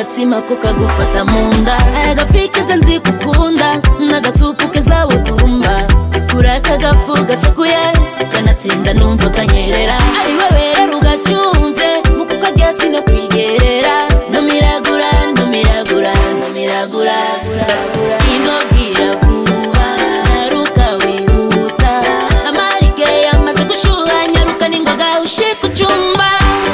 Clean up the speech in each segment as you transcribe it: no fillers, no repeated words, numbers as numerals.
agatima ko kagufata munda agafike nzi kukunda n'agasupu kezawe dumba kuraka gafu gasakuye kanatsinda numva kanyerera ari wewe rero ugacumvye mukukajya sino kwigerera no miragura ingogira vuba ruka wihuta amarike yamaze gushuha nyaruka ningoga ushika chumba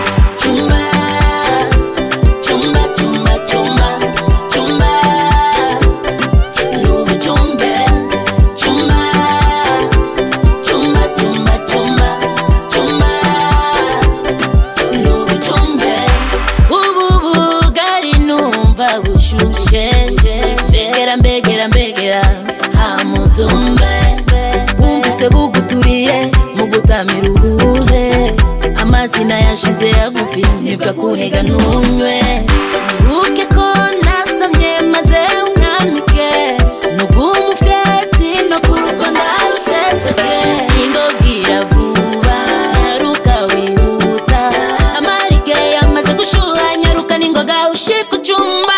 mbegera hamutumbe wumvise buguturiye mugutamira ubuhe amazina yashize yagufi nibwa kuniga nunywe uke ko nasamye maze unamike nugumufyeti no kuruko ndaruseseke ingogira vuba ruka wihuta amarike yamaze gushuha nyaruka ningoga ushika chumba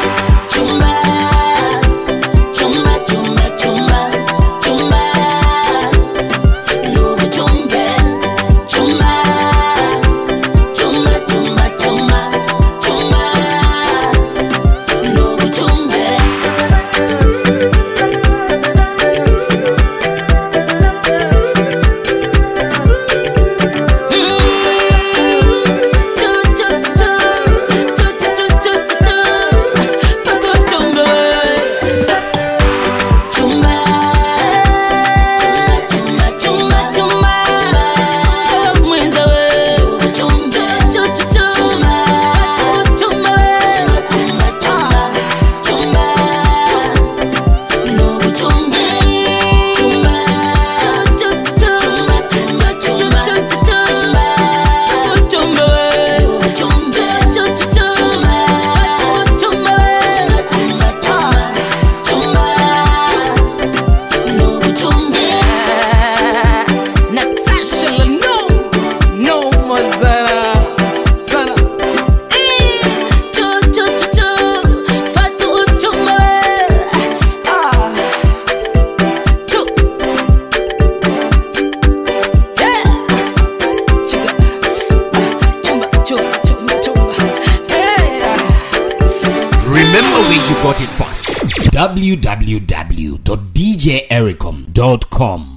Remember where you got it first. www.djericom.com